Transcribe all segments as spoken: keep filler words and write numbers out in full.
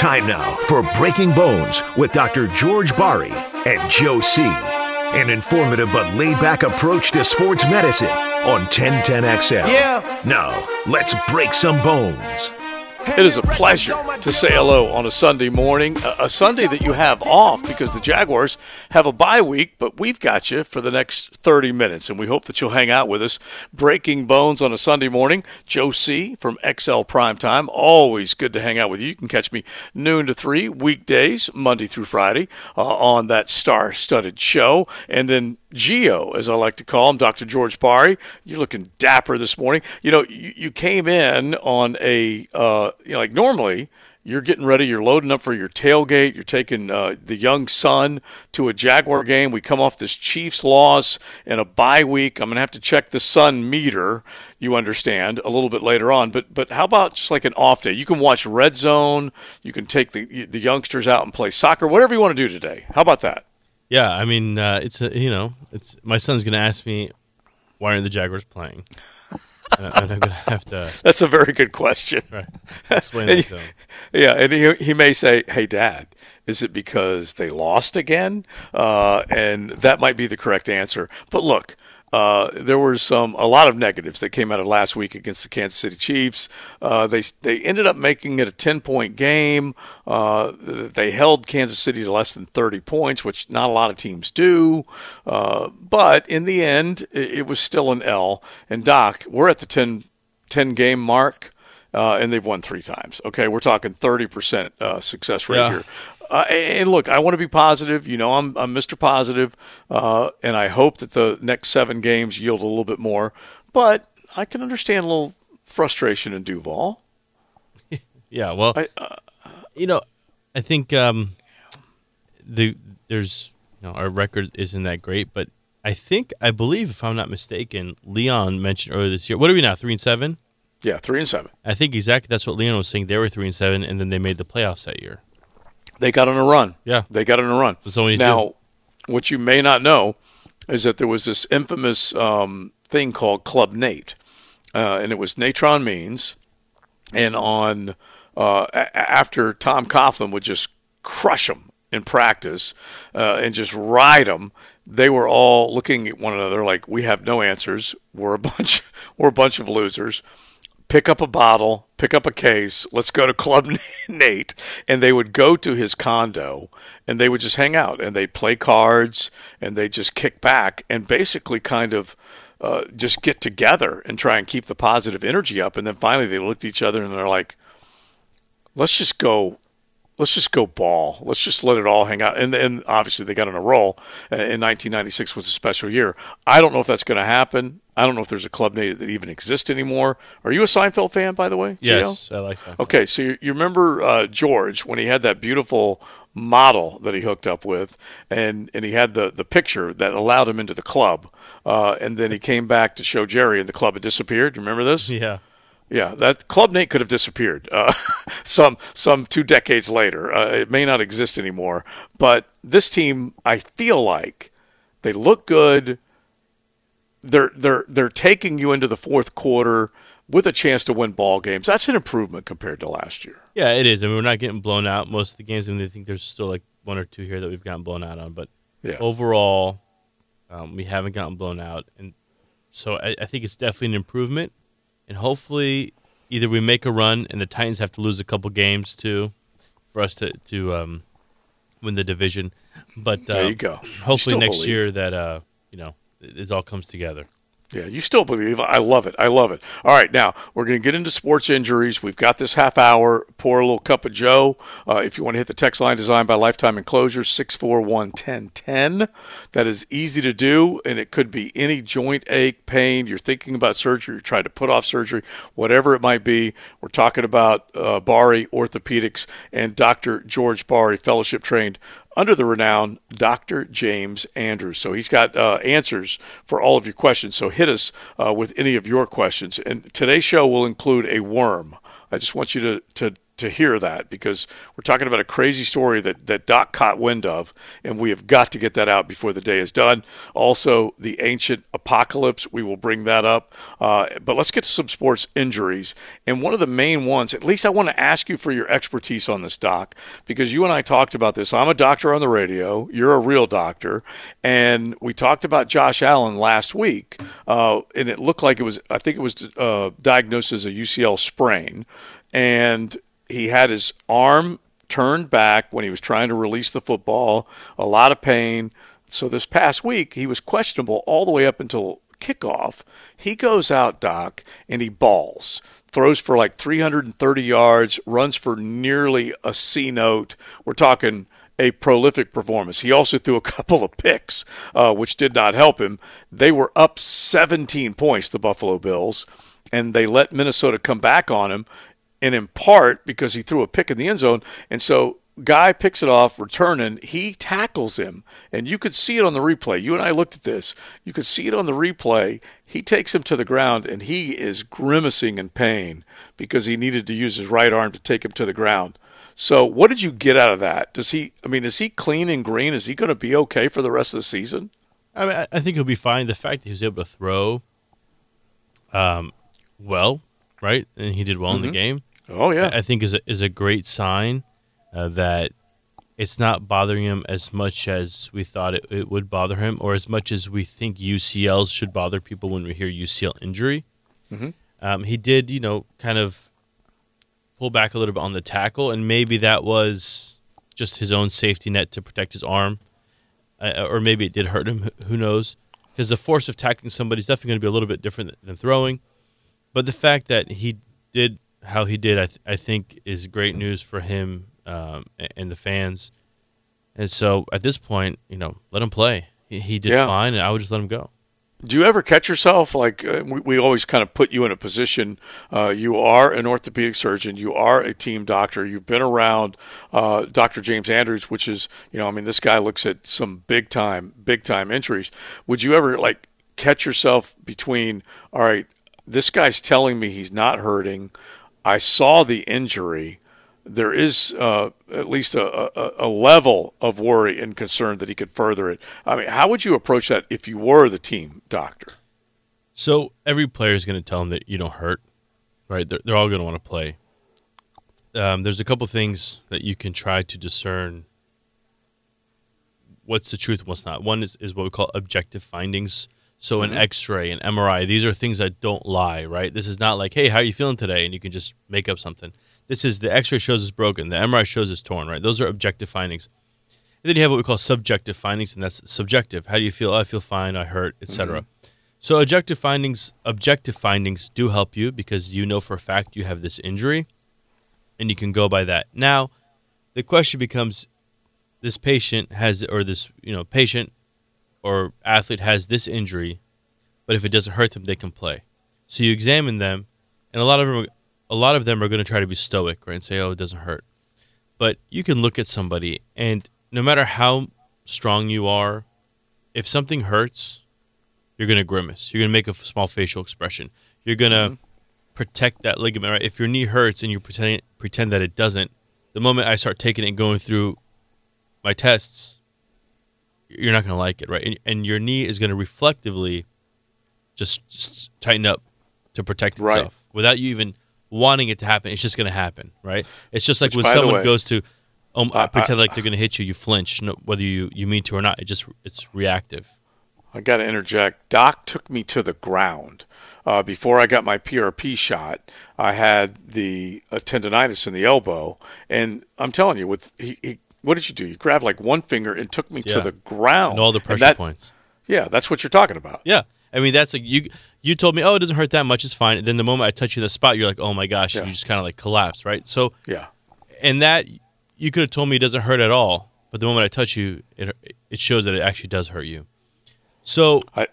Time now for Breaking Bones with Doctor George Bari and Joe C. An informative but laid-back approach to sports medicine on ten ten X L. Yeah. Now, let's break some bones. It is a pleasure to say hello on a Sunday morning, a, a Sunday that you have off because the Jaguars have a bye week, but we've got you for the next thirty minutes, and we hope that you'll hang out with us. Breaking Bones on a Sunday morning. Joe C. from X L Primetime. Always good to hang out with you. You can catch me noon to three, weekdays, Monday through Friday, uh, on that star-studded show. And then Geo, as I like to call him, Doctor George Bari. You're looking dapper this morning. You know, you, you came in on a, uh, you know, like normally you're getting ready, you're loading up for your tailgate, you're taking uh, the young son to a Jaguar game. We come off this Chiefs loss and a bye week. I'm going to have to check the sun meter, you understand, a little bit later on. But but how about just like an off day? You can watch Red Zone. You can take the the youngsters out and play soccer, whatever you want to do today. How about that? Yeah, I mean, uh, it's a, you know, it's my son's going to ask me, why aren't the Jaguars playing? and I'm going to have to. That's a very good question. Right. Explain that to him. Yeah, and he, he may say, hey, Dad, is it because they lost again? Uh, and that might be the correct answer. But look, uh, there were some a lot of negatives that came out of last week against the Kansas City Chiefs. Uh, they they ended up making it a ten-point game. Uh, they held Kansas City to less than thirty points, which not a lot of teams do. Uh, but in the end, it, it was still an L. And, Doc, we're at the ten, ten-game mark. Uh, and they've won three times. Okay, we're talking thirty percent uh, success rate yeah. here. Uh, and look, I want to be positive. You know, I'm, I'm Mister Positive, uh, and I hope that the next seven games yield a little bit more. But I can understand a little frustration in Duval. yeah, well, I, uh, you know, I think um, the there's you know our record isn't that great, but I think I believe, if I'm not mistaken, Leon mentioned earlier this year. What are we now? Three and seven. Yeah, three and seven. I think exactly that's what Leon was saying. They were three and seven, and then they made the playoffs that year. They got on a run. Yeah, they got on a run. So when you now, do. what you may not know is that there was this infamous um, thing called Club Nate, uh, and it was Natron Means, and on uh, a- after Tom Coughlin would just crush them in practice uh, and just ride them, they were all looking at one another like, we have no answers. We're a bunch. We're a bunch of losers. Pick up a bottle, pick up a case, let's go to Club Nate. And they would go to his condo, and they would just hang out, and they'd play cards, and they'd just kick back and basically kind of uh, just get together and try and keep the positive energy up. And then finally they looked at each other, and they're like, let's just go. Let's just go ball. Let's just let it all hang out. And, and obviously they got on a roll. In nineteen ninety-six was a special year. I don't know if that's going to happen. I don't know if there's a Club Nate that even exists anymore. Are you a Seinfeld fan, by the way, Gio? Yes, I like that. Okay, so you, you remember uh, George when he had that beautiful model that he hooked up with, and, and he had the, the picture that allowed him into the club, uh, and then he came back to show Jerry, and the club had disappeared. Do you remember this? Yeah. Yeah, that Club Nate could have disappeared uh, some some two decades later. Uh, it may not exist anymore. But this team, I feel like they look good. They're they're they're taking you into the fourth quarter with a chance to win ball games. That's an improvement compared to last year. Yeah, it is. I mean, we're not getting blown out most of the games. I mean, I think there's still like one or two here that we've gotten blown out on. But yeah. overall, um, we haven't gotten blown out, and so I, I think it's definitely an improvement. And hopefully, either we make a run, and the Titans have to lose a couple games too, for us to to um, win the division. But uh, there you go. Hopefully you next believe. year that uh, you know it, it all comes together. Yeah, you still believe. I love it. I love it. All right, now we're going to get into sports injuries. We've got this half hour. Pour a little cup of Joe. Uh, if you want to hit the text line designed by Lifetime Enclosures, six four one, one zero one zero. That is easy to do, and it could be any joint ache, pain. You're thinking about surgery. You're trying to put off surgery, whatever it might be. We're talking about uh, Bari Orthopedics and Doctor George Bari, fellowship trained under the renowned Doctor James Andrews. So he's got uh, answers for all of your questions. So hit us uh, with any of your questions. And today's show will include a worm. I just want you to, to to hear that, because we're talking about a crazy story that, that Doc caught wind of, and we have got to get that out before the day is done. Also, the ancient apocalypse, we will bring that up. Uh, but let's get to some sports injuries. And one of the main ones, at least I want to ask you for your expertise on this, Doc, because you and I talked about this. I'm a doctor on the radio. You're a real doctor. And we talked about Josh Allen last week, uh, and it looked like it was, I think it was uh, diagnosed as a U C L sprain. And he had his arm turned back when he was trying to release the football, a lot of pain. So this past week, he was questionable all the way up until kickoff. He goes out, Doc, and he balls, throws for like three hundred thirty yards, runs for nearly a C note. We're talking a prolific performance. He also threw a couple of picks, uh, which did not help him. They were up seventeen points, the Buffalo Bills, and they let Minnesota come back on him, and in part because he threw a pick in the end zone. And so guy picks it off, returning, he tackles him, and you could see it on the replay. You and I looked at this. You could see it on the replay. He takes him to the ground, and he is grimacing in pain because he needed to use his right arm to take him to the ground. So what did you get out of that? Does he, I mean, is he clean and green? Is he going to be okay for the rest of the season? I mean, I think he'll be fine. The fact that he was able to throw um, well, right, and he did well mm-hmm. in the game, oh yeah, I think is a, is a great sign uh, that it's not bothering him as much as we thought it, it would bother him, or as much as we think U C Ls should bother people when we hear U C L injury. Mm-hmm. Um, he did, you know, kind of pull back a little bit on the tackle, and maybe that was just his own safety net to protect his arm, uh, or maybe it did hurt him. Who knows? Because the force of tackling somebody is definitely going to be a little bit different than throwing. But the fact that he did how he did, I, th- I think, is great news for him um, and the fans. And so at this point, you know, let him play. He, he did yeah. fine, and I would just let him go. Do you ever catch yourself, like uh, we, we always kind of put you in a position, uh, you are an orthopedic surgeon, you are a team doctor, you've been around uh, Doctor James Andrews, which is, you know, I mean, this guy looks at some big-time, big-time injuries. Would you ever, like, catch yourself between, all right, this guy's telling me he's not hurting, I saw the injury, there is uh, at least a, a, a level of worry and concern that he could further it. I mean, how would you approach that if you were the team doctor? So every player is going to tell him that you don't hurt, right? They're, they're all going to want to play. Um, there's a couple things that you can try to discern what's the truth and what's not. One is, is what we call objective findings. So mm-hmm. an X-ray, an M R I, these are things that don't lie, right? This is not like, hey, how are you feeling today? And you can just make up something. This is the X-ray shows it's broken. The M R I shows it's torn, right? Those are objective findings. And then you have what we call subjective findings, and that's subjective. How do you feel? Oh, I feel fine. I hurt, et cetera. Mm-hmm. So objective findings, objective findings do help you because you know for a fact you have this injury, and you can go by that. Now, the question becomes: this patient has, or this you know patient or athlete has this injury, but if it doesn't hurt them, they can play. So you examine them, and a lot of them. Are, A lot of them are going to try to be stoic, right, and say, oh, it doesn't hurt. But you can look at somebody, and no matter how strong you are, if something hurts, you're going to grimace. You're going to make a small facial expression. You're going to mm-hmm. protect that ligament. Right? If your knee hurts and you pretend, pretend that it doesn't, the moment I start taking it and going through my tests, you're not going to like it, right? And, and your knee is going to reflectively just, just tighten up to protect itself right. without you even wanting it to happen. It's just going to happen, right? It's just like Which, when someone way, goes to um, I, pretend I, like they're going to hit you, you flinch, no, whether you, you mean to or not. It just it's reactive. I got to interject. Doc took me to the ground. Uh, before I got my P R P shot, I had the uh, tendonitis in the elbow, and I'm telling you, with he, he, what did you do? You grabbed like one finger and took me yeah. to the ground. And all the pressure that, points. Yeah, that's what you're talking about. Yeah. I mean, that's like you you told me, oh, it doesn't hurt that much, it's fine. And then the moment I touch you in the spot, you're like, oh my gosh, yeah. and you just kind of like collapse, right? So, yeah. And that, you could have told me it doesn't hurt at all, but the moment I touch you, it it shows that it actually does hurt you. So, I,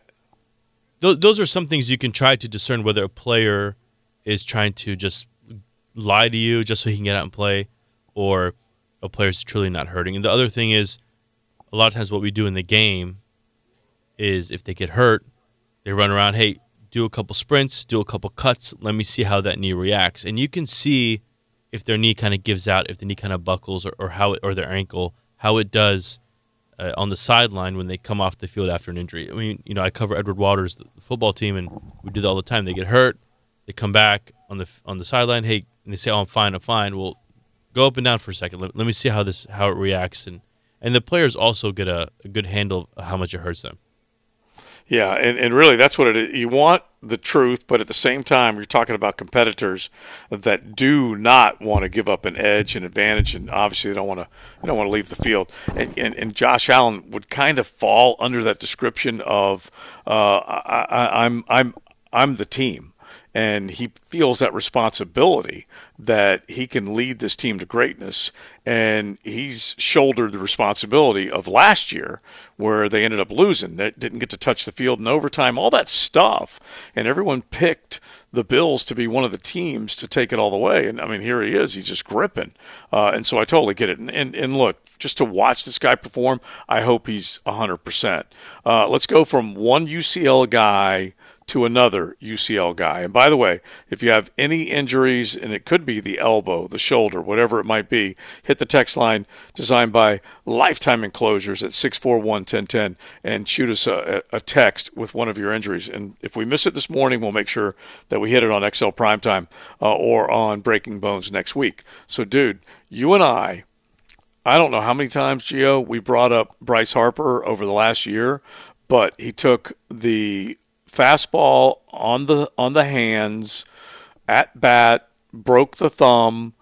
th- those are some things you can try to discern whether a player is trying to just lie to you just so he can get out and play, or a player's truly not hurting. And the other thing is, a lot of times what we do in the game is if they get hurt, they run around, hey, do a couple sprints, do a couple cuts, let me see how that knee reacts. And you can see if their knee kind of gives out, if the knee kind of buckles, or, or how it, or their ankle, how it does uh, on the sideline when they come off the field after an injury. I mean, you know, I cover Edward Waters, the football team, and we do that all the time. They get hurt, they come back on the on the sideline, hey, and they say, "Oh, I'm fine, I'm fine." Well, go up and down for a second. Let, let me see how this how it reacts, and and the players also get a, a good handle of how much it hurts them. Yeah, and, and really that's what it is. You want the truth, but at the same time, you're talking about competitors that do not want to give up an edge, an advantage, and obviously they don't want to they don't want to leave the field. And, and, and Josh Allen would kind of fall under that description of uh, I, I, I'm I'm I'm the team. And he feels that responsibility that he can lead this team to greatness. And he's shouldered the responsibility of last year where they ended up losing. They didn't get to touch the field in overtime, all that stuff. And everyone picked the Bills to be one of the teams to take it all the way. And, I mean, here he is. He's just gripping. Uh, and so I totally get it. And, and, and look, just to watch this guy perform, I hope he's one hundred percent. Uh, let's go from one U C L guy to another U C L guy. And by the way, if you have any injuries, and it could be the elbow, the shoulder, whatever it might be, hit the text line designed by Lifetime Enclosures at six four one, one zero one zero and shoot us a, a text with one of your injuries. And if we miss it this morning, we'll make sure that we hit it on X L Primetime uh, or on Breaking Bones next week. So, dude, you and I, I don't know how many times, Gio, we brought up Bryce Harper over the last year, but he took the fastball on the on the hands, at bat, broke the thumb,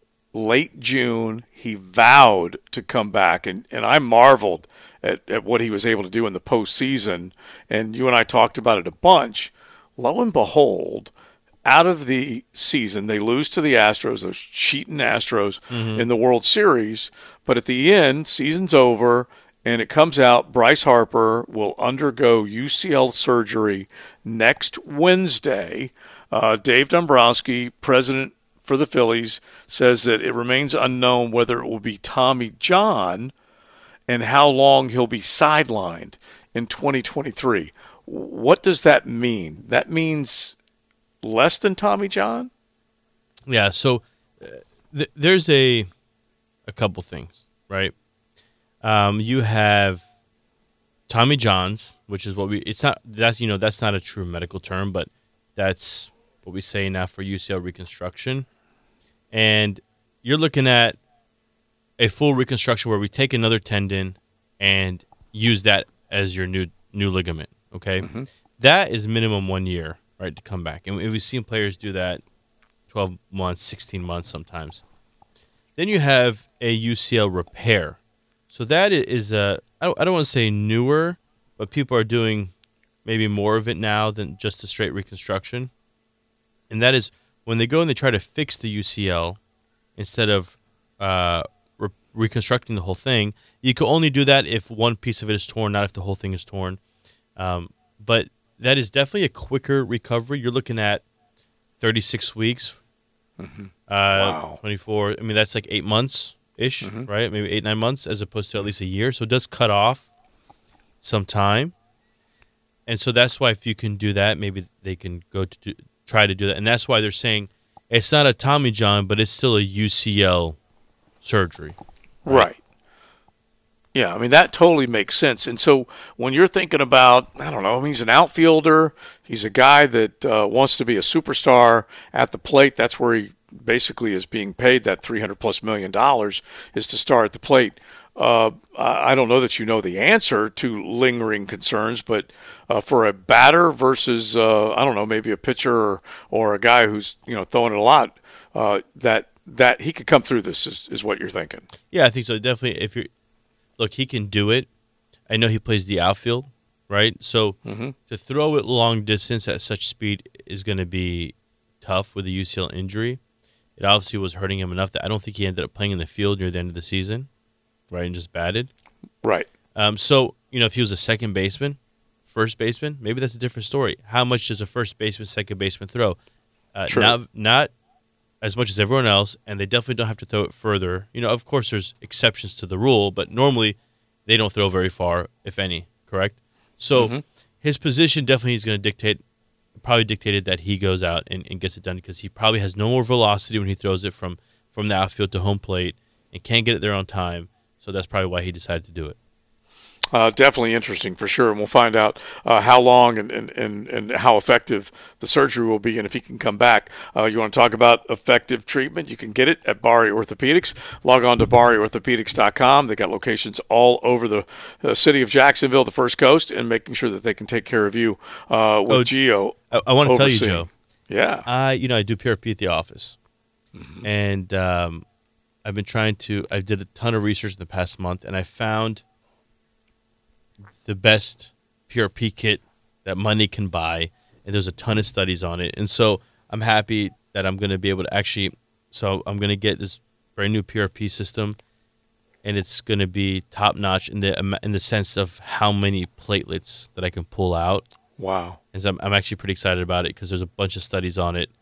late June. He vowed to come back, and, and I marveled at, at what he was able to do in the postseason. And you and I talked about it a bunch. Lo and behold, out of the season, they lose to the Astros, those cheating Astros, mm-hmm. in the World Series. But at the end, season's over, and it comes out Bryce Harper will undergo U C L surgery next Wednesday. Uh, Dave Dombrowski, president for the Phillies, says that it remains unknown whether it will be Tommy John and how long he'll be sidelined in twenty twenty-three. What does that mean? That means less than Tommy John? Yeah, so uh, th- there's a a couple things, right? Um, you have Tommy Johns, which is what we, it's not, that's, you know, that's not a true medical term, but that's what we say now for U C L reconstruction. And you're looking at a full reconstruction where we take another tendon and use that as your new, new ligament. Okay. Mm-hmm. That is minimum one year, right, to come back. And we've seen players do that twelve months, sixteen months sometimes. Then you have a U C L repair. So that is, uh, I don't, I don't want to say newer, but people are doing maybe more of it now than just a straight reconstruction. And that is when they go and they try to fix the U C L instead of uh, re- reconstructing the whole thing. You can only do that if one piece of it is torn, not if the whole thing is torn. Um, but that is definitely a quicker recovery. You're looking at thirty-six weeks, mm-hmm. uh, wow. twenty-four. I mean, that's like eight months. Ish, mm-hmm. right? Maybe eight, nine months as opposed to at least a year. So it does cut off some time. And so that's why if you can do that, maybe they can go to do, try to do that. And that's why they're saying it's not a Tommy John, but it's still a U C L surgery. Right. right. Yeah, I mean, that totally makes sense. And so when you're thinking about, I don't know, I mean, he's an outfielder. He's a guy that uh, wants to be a superstar at the plate. That's where he basically is being paid. That three hundred plus million dollars is to star at the plate. Uh, I don't know that you know the answer to lingering concerns, but uh, for a batter versus, uh, I don't know, maybe a pitcher or, or a guy who's, you know, throwing it a lot, uh, that that he could come through this is, is what you're thinking. Yeah, I think so. Definitely. If you're, look, he can do it. I know he plays the outfield, right? So mm-hmm. to throw it long distance at such speed is going to be tough with a U C L injury. It obviously was hurting him enough that I don't think he ended up playing in the field near the end of the season, right, and just batted. Right. Um, so, you know, if he was a second baseman, first baseman, maybe that's a different story. How much does a first baseman, second baseman throw? Uh, True. Not, not as much as everyone else, and they definitely don't have to throw it further. You know, of course, there's exceptions to the rule, but normally they don't throw very far, if any, correct? So mm-hmm. his position definitely is going to dictate probably dictated that he goes out and, and gets it done because he probably has no more velocity when he throws it from from the outfield to home plate and can't get it there on time. So that's probably why he decided to do it. Uh, definitely interesting for sure, and we'll find out uh, how long and, and, and, and how effective the surgery will be and if he can come back. Uh, you want to talk about effective treatment? You can get it at Bari Orthopedics. Log on to bari orthopedics dot com. They got locations all over the uh, city of Jacksonville, the First Coast, and making sure that they can take care of you uh, with oh, Gio. I, I want to tell you, Joe. Yeah. I, you know, I do P R P at the office, mm-hmm. and um, I've been trying to. I did a ton of research in the past month, and I found the best P R P kit that money can buy, and there's a ton of studies on it. And so I'm happy that I'm going to be able to actually, so I'm going to get this brand new P R P system, and it's going to be top notch in the in the sense of how many platelets that I can pull out. Wow. And so I'm, I'm actually pretty excited about it because there's a bunch of studies on it,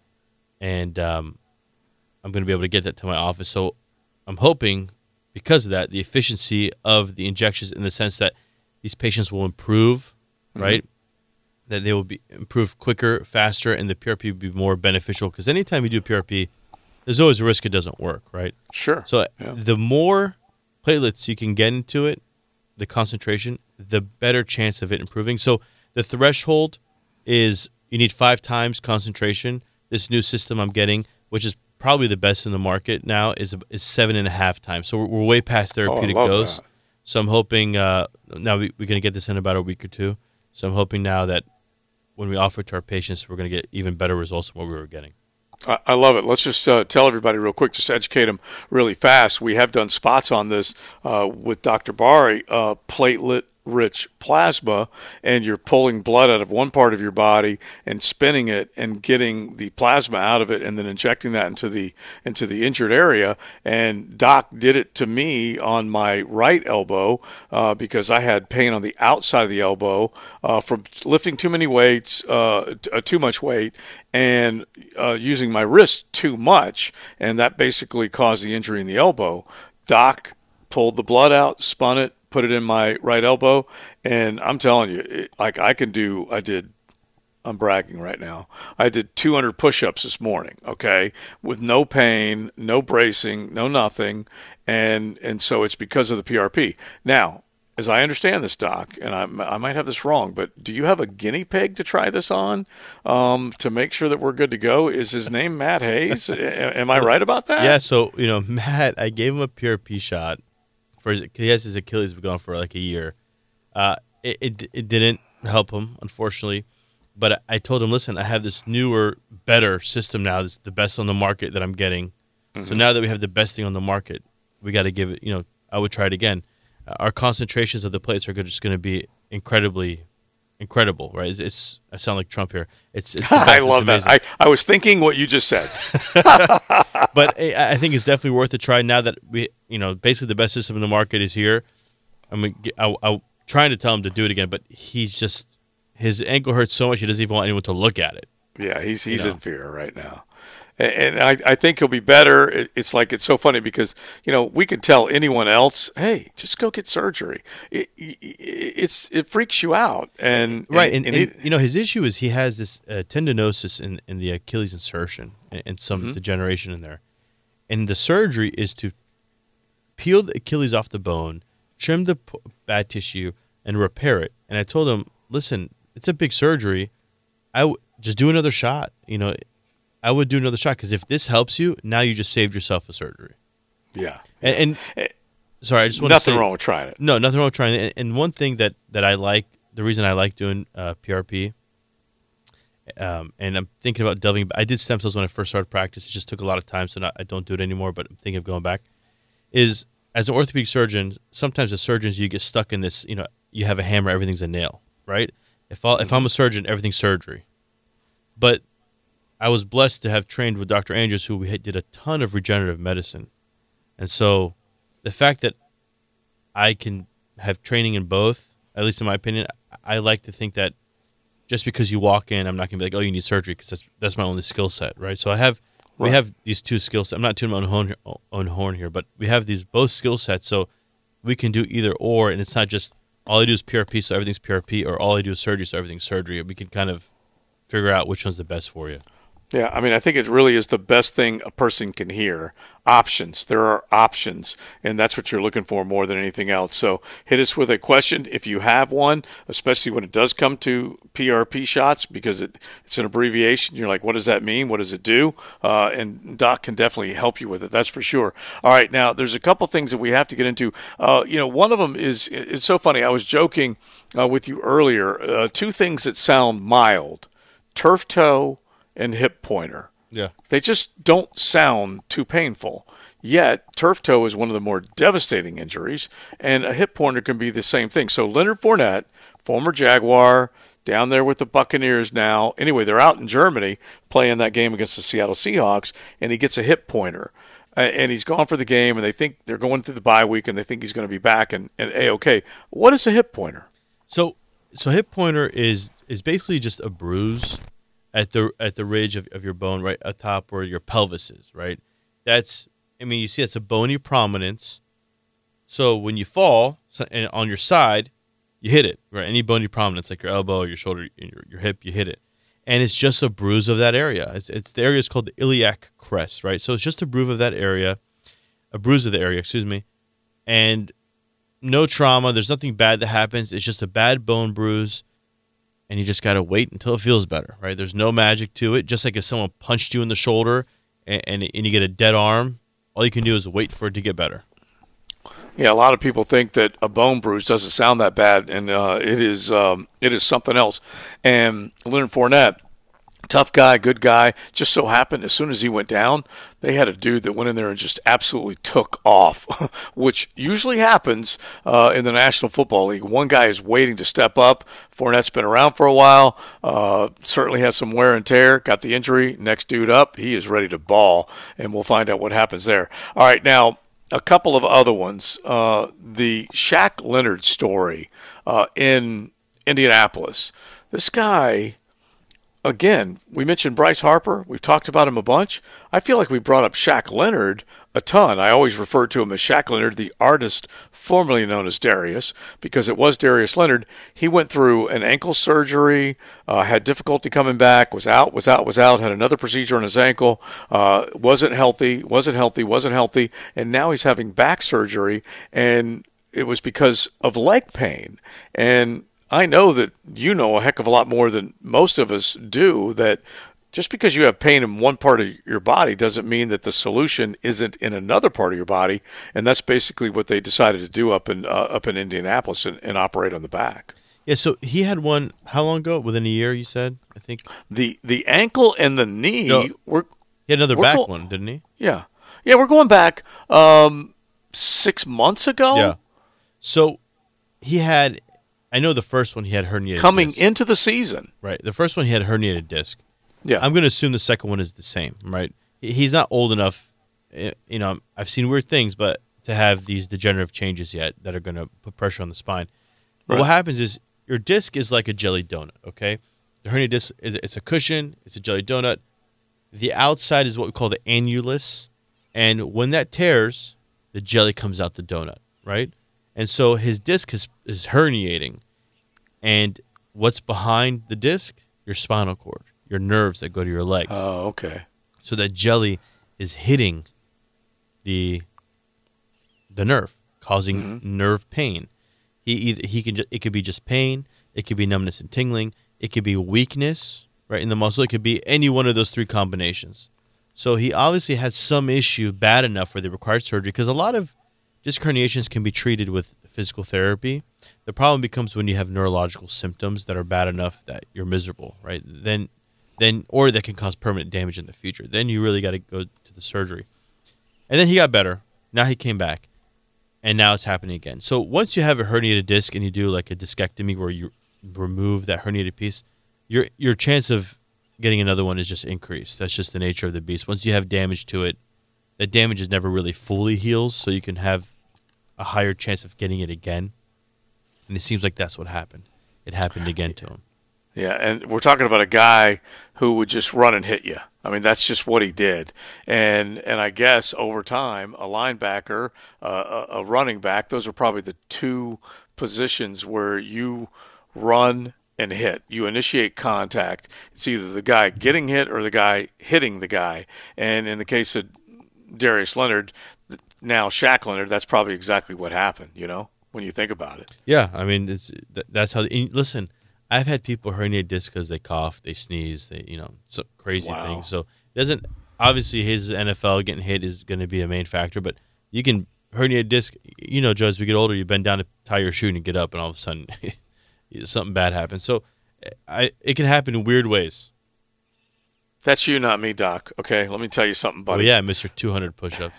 and um, I'm going to be able to get that to my office. So I'm hoping, because of that, the efficiency of the injections in the sense that these patients will improve, mm-hmm. right? That they will be improve quicker, faster, and the P R P will be more beneficial. Because anytime you do P R P, there's always a risk it doesn't work, right? Sure. So yeah. the more platelets you can get into it, the concentration, the better chance of it improving. So the threshold is you need five times concentration. This new system I'm getting, which is probably the best in the market now, is is seven and a half times. So we're, we're way past therapeutic oh, I love dose. That. So I'm hoping uh, now we, we're going to get this in about a week or two. So I'm hoping now that when we offer it to our patients, we're going to get even better results than what we were getting. I, I love it. Let's just uh, tell everybody real quick, just educate them really fast. We have done spots on this uh, with Doctor Bari, uh, platelet rich plasma, and you're pulling blood out of one part of your body and spinning it and getting the plasma out of it and then injecting that into the into the injured area. And Doc did it to me on my right elbow uh, because I had pain on the outside of the elbow uh, from lifting too many weights, uh, t- uh, too much weight, and uh, using my wrist too much, and that basically caused the injury in the elbow. Doc pulled the blood out, spun it, put it in my right elbow, and I'm telling you, it, like I can do, I did, I'm bragging right now, I did two hundred push-ups this morning, okay, with no pain, no bracing, no nothing, and and so it's because of the P R P. Now, as I understand this, Doc, and I, I might have this wrong, but do you have a guinea pig to try this on um, to make sure that we're good to go? Is his name Matt Hayes? a- am I right about that? Yeah, so, you know, Matt, I gave him a P R P shot. For his, he has his Achilles been gone for like a year. Uh, it, it it didn't help him, unfortunately. But I told him, listen, I have this newer, better system now. That's the best on the market that I'm getting. Mm-hmm. So now that we have the best thing on the market, we got to give it, you know, I would try it again. Uh, our concentrations of the plates are just going to be incredibly incredible, right? It's, it's I sound like Trump here. It's, it's the best. I love that. I, I was thinking what you just said. But I, I think it's definitely worth a try now that we, you know, basically the best system in the market is here. I mean, I, I'm trying to tell him to do it again, but he's just, his ankle hurts so much he doesn't even want anyone to look at it. Yeah, he's he's you know? in fear right now. And I, I think he'll be better. It's like, it's so funny because, you know, we could tell anyone else, hey, just go get surgery. It, it, it's, it freaks you out. And Right. And, and, and, it, and, you know, his issue is he has this uh, tendinosis in, in the Achilles insertion and, and some mm-hmm. degeneration in there. And the surgery is to peel the Achilles off the bone, trim the p- bad tissue, and repair it. And I told him, listen, it's a big surgery. I w- just do another shot, you know. I would do another shot because if this helps you, now you just saved yourself a surgery. Yeah. And, and sorry, I just want nothing to say, wrong with trying it. No, nothing wrong with trying it. And, and one thing that, that I like, the reason I like doing uh, P R P, um, and I'm thinking about delving. I did stem cells when I first started practice. It just took a lot of time, so not, I don't do it anymore. But I'm thinking of going back. Is as an orthopedic surgeon, sometimes as surgeons you get stuck in this. You know, you have a hammer, everything's a nail, right? If I, if I'm a surgeon, everything's surgery. But I was blessed to have trained with Doctor Andrews, who we did a ton of regenerative medicine. And so the fact that I can have training in both, at least in my opinion, I like to think that just because you walk in, I'm not going to be like, oh, you need surgery, because that's, that's my only skill set, right? So I have, right. we have these two skill sets. I'm not tooting my own horn, own horn here, but we have these both skill sets, so we can do either or, and it's not just all I do is P R P, so everything's P R P, or all I do is surgery, so everything's surgery. We can kind of figure out which one's the best for you. Yeah, I mean, I think it really is the best thing a person can hear. Options. There are options, and that's what you're looking for more than anything else. So hit us with a question if you have one, especially when it does come to P R P shots, because it, it's an abbreviation. You're like, what does that mean? What does it do? Uh, and Doc can definitely help you with it. That's for sure. All right, now there's a couple things that we have to get into. Uh, you know, one of them is, it's so funny. I was joking uh, with you earlier. Uh, two things that sound mild: turf toe and hip pointer. Yeah. They just don't sound too painful. Yet, turf toe is one of the more devastating injuries, and a hip pointer can be the same thing. So Leonard Fournette, former Jaguar, down there with the Buccaneers now. Anyway, they're out in Germany playing that game against the Seattle Seahawks, and he gets a hip pointer. And he's gone for the game, and they think they're going through the bye week, and they think he's going to be back and, and A-okay. What is a hip pointer? So so hip pointer is is basically just a bruise at the at the ridge of, of your bone right atop where your pelvis is, right? That's, I mean, you see it's a bony prominence. So when you fall so, and on your side, you hit it, right? Any bony prominence, like your elbow, your shoulder, your, your hip, you hit it. And it's just a bruise of that area. It's, it's the area is called the iliac crest, right? So it's just a bruise of that area, a bruise of the area, excuse me. And no trauma. There's nothing bad that happens. It's just a bad bone bruise. And you just got to wait until it feels better, right? There's no magic to it. Just like if someone punched you in the shoulder and, and, and you get a dead arm, all you can do is wait for it to get better. Yeah, a lot of people think that a bone bruise doesn't sound that bad, and uh, it is um, it is something else. And Leonard Fournette, tough guy, good guy. Just so happened, as soon as he went down, they had a dude that went in there and just absolutely took off, which usually happens uh, in the National Football League. One guy is waiting to step up. Fournette's been around for a while, uh, certainly has some wear and tear, got the injury. Next dude up, he is ready to ball, and we'll find out what happens there. All right, now, a couple of other ones. Uh, the Shaq Leonard story uh, in Indianapolis. This guy... Again, we mentioned Bryce Harper. We've talked about him a bunch. I feel like we brought up Shaq Leonard a ton. I always refer to him as Shaq Leonard, the artist formerly known as Darius, because it was Darius Leonard. He went through an ankle surgery, uh, had difficulty coming back, was out, was out, was out, had another procedure on his ankle, uh, wasn't healthy, wasn't healthy, wasn't healthy, and now he's having back surgery, and it was because of leg pain. And I know that you know a heck of a lot more than most of us do, that just because you have pain in one part of your body doesn't mean that the solution isn't in another part of your body, and that's basically what they decided to do up in uh, up in Indianapolis and, and operate on the back. Yeah, so he had one, how long ago? Within a year, you said, I think? The the ankle and the knee No, were... He had another we're back go- one, didn't he? Yeah. Yeah, we're going back um, six months ago. Yeah. So he had... I know the first one he had herniated Coming disc. into the season. Right. The first one he had herniated disc. Yeah. I'm going to assume the second one is the same, right? He's not old enough, you know, I've seen weird things, but to have these degenerative changes yet that are going to put pressure on the spine. But Right. what happens is your disc is like a jelly donut, okay? The herniated disc, is it's a cushion, it's a jelly donut. The outside is what we call the annulus, and when that tears, the jelly comes out the donut, right? And so his disc is, is herniating. And what's behind the disc? Your spinal cord, your nerves that go to your legs. Oh, okay. So that jelly is hitting the the nerve, causing Mm-hmm. nerve pain. He either he can ju- it could be just pain, it could be numbness and tingling, it could be weakness, right, in the muscle. It could be any one of those three combinations. So he obviously had some issue bad enough where they required surgery, because a lot of disc herniations can be treated with physical therapy. The problem becomes when you have neurological symptoms that are bad enough that you're miserable, right? Then, then, or that can cause permanent damage in the future. Then you really got to go to the surgery. And then he got better. Now he came back, and now it's happening again. So once you have a herniated disc and you do like a discectomy where you remove that herniated piece, your your chance of getting another one is just increased. That's just the nature of the beast. Once you have damage to it, that damage is never really fully heals, so you can have a higher chance of getting it again. And it seems like that's what happened. It happened again to him. Yeah, and we're talking about a guy who would just run and hit you. I mean, that's just what he did. And and I guess over time, a linebacker, uh, a, a running back, those are probably the two positions where you run and hit. You initiate contact. It's either the guy getting hit or the guy hitting the guy. And in the case of Darius Leonard, now Shaq Leonard, that's probably exactly what happened, you know, when you think about it. Yeah, I mean, it's that's how. Listen, I've had people herniate discs because they cough, they sneeze, they, you know, so crazy Wow. things. So it doesn't, obviously his N F L getting hit is going to be a main factor, but you can herniate disc, you know, Joe, as we get older, you bend down to tie your shoe and you get up and all of a sudden something bad happens. So I, it can happen in weird ways. That's you, not me, Doc. Okay, let me tell you something, buddy. Well, yeah, Mister two hundred push-ups.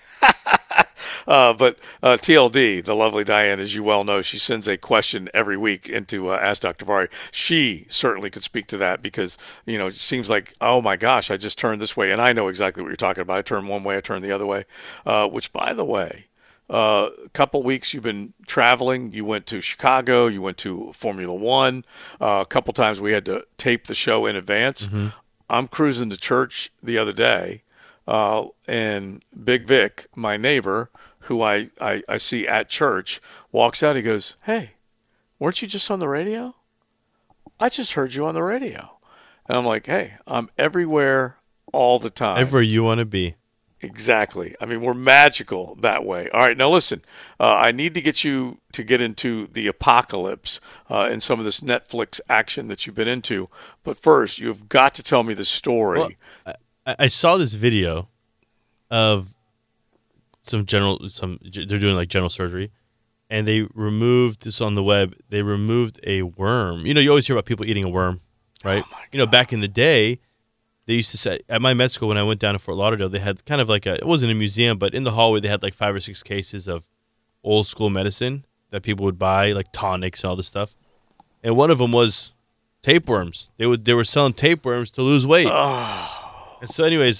Uh, but uh, T L D, the lovely Diane, as you well know, she sends a question every week into uh, Ask Doctor Bari. She certainly could speak to that because, you know, it seems like, oh, my gosh, I just turned this way. And I know exactly what you're talking about. I turned one way, I turned the other way, uh, which, by the way, uh, a couple weeks you've been traveling. You went to Chicago. You went to Formula One. Uh, a couple times we had to tape the show in advance. Mm-hmm. I'm cruising to church the other day, uh, and Big Vic, my neighbor, who I, I, I see at church, walks out. He goes, "Hey, weren't you just on the radio? I just heard you on the radio." And I'm like, "Hey, I'm everywhere all the time." Everywhere you want to be. Exactly. I mean, we're magical that way. All right, now listen, uh, I need to get you to get into the apocalypse uh, and some of this Netflix action that you've been into. But first, you've got to tell me the story. Well, I, I saw this video of some general, some they're doing like general surgery, and they removed this on the web. They removed a worm. You know, you always hear about people eating a worm, right? Oh my God. You know, back in the day, they used to say at my med school when I went down to Fort Lauderdale, they had kind of like a, it wasn't a museum, but in the hallway they had like five or six cases of old school medicine that people would buy, like tonics and all this stuff. And one of them was tapeworms. They would they were selling tapeworms to lose weight. Oh. And so, anyways,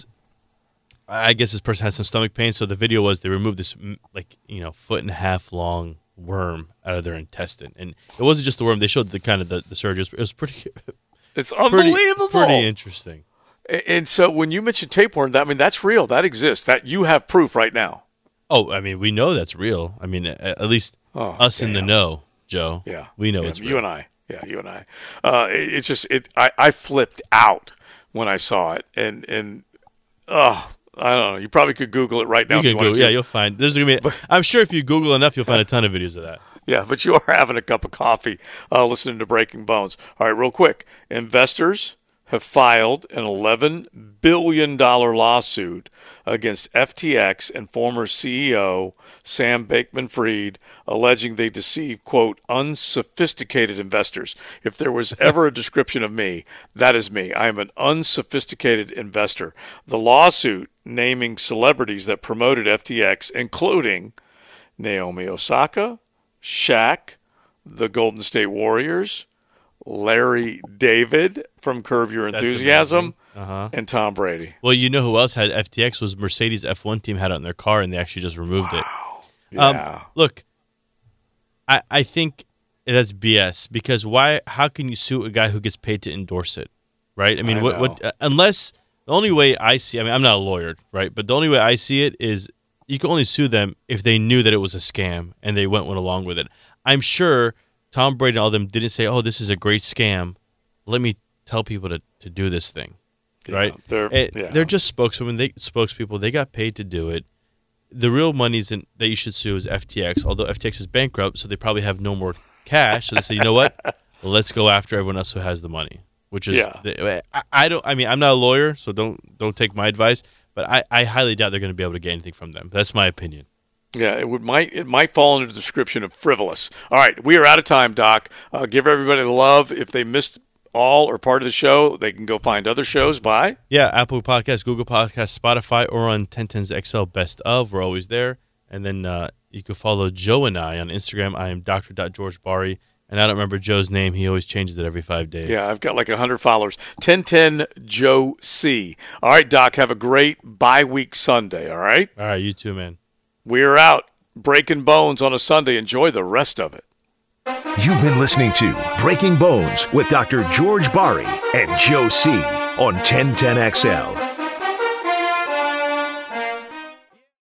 I guess this person had some stomach pain. So the video was they removed this like you know foot and a half long worm out of their intestine, and it wasn't just the worm. They showed the kind of the, the surgery. It was pretty. It's unbelievable. Pretty, pretty interesting. And so when you mention tapeworm, that, I mean, that's real. That exists. That you have proof right now. Oh, I mean, we know that's real. I mean, at least oh, us damn. in the know, Joe. Yeah. We know yeah, it's real. You and I. Yeah, you and I. Uh, it, it's just, it. I, I flipped out when I saw it. And, and oh, I don't know. You probably could Google it right now. You if can you wanted Google, to. yeah, you'll find. There's gonna be. I'm sure if you Google enough, you'll find a ton of videos of that. Yeah, but you are having a cup of coffee uh, listening to Breaking Bones. All right, real quick. Investors have filed an eleven billion dollars lawsuit against F T X and former C E O Sam Bankman-Fried, alleging they deceived, quote, unsophisticated investors. If there was ever a description of me, that is me. I am an unsophisticated investor. The lawsuit naming celebrities that promoted F T X, including Naomi Osaka, Shaq, the Golden State Warriors, Larry David from Curb Your Enthusiasm, uh-huh. and Tom Brady. Well, you know who else had F T X was Mercedes F one team had it in their car, and they actually just removed Wow. it. Yeah. Um, look, I I think that's B S because why? How can you sue a guy who gets paid to endorse it, right? I mean, I what, know. what? Uh, unless the only way I see, I mean, I'm not a lawyer, right? But the only way I see it is you can only sue them if they knew that it was a scam and they went went along with it. I'm sure Tom Brady and all of them didn't say, "Oh, this is a great scam. Let me tell people to, to do this thing." Yeah, right? They're, it, yeah. they're just spokeswomen. They spokespeople. They got paid to do it. The real money in, that you should sue is F T X. Although F T X is bankrupt, so they probably have no more cash. So they say, you know what? Well, let's go after everyone else who has the money. Which is, Yeah. the, I, I don't. I mean, I'm not a lawyer, so don't don't take my advice. But I, I highly doubt they're going to be able to get anything from them. That's my opinion. Yeah, it would might it might fall into the description of frivolous. All right, we are out of time, Doc. Uh, give everybody the love. If they missed all or part of the show, they can go find other shows by Yeah, Apple Podcasts, Google Podcasts, Spotify, or on ten tens X L Best Of. We're always there. And then uh, you can follow Joe and I on Instagram. I am Doctor George Bari. And I don't remember Joe's name. He always changes it every five days. Yeah, I've got like one hundred followers. ten ten Joe C. All right, Doc, have a great bye-week Sunday, all right? All right, you too, man. We are out. Breaking Bones on a Sunday. Enjoy the rest of it. You've been listening to Breaking Bones with Doctor George Bari and Joe C. on ten ten X L.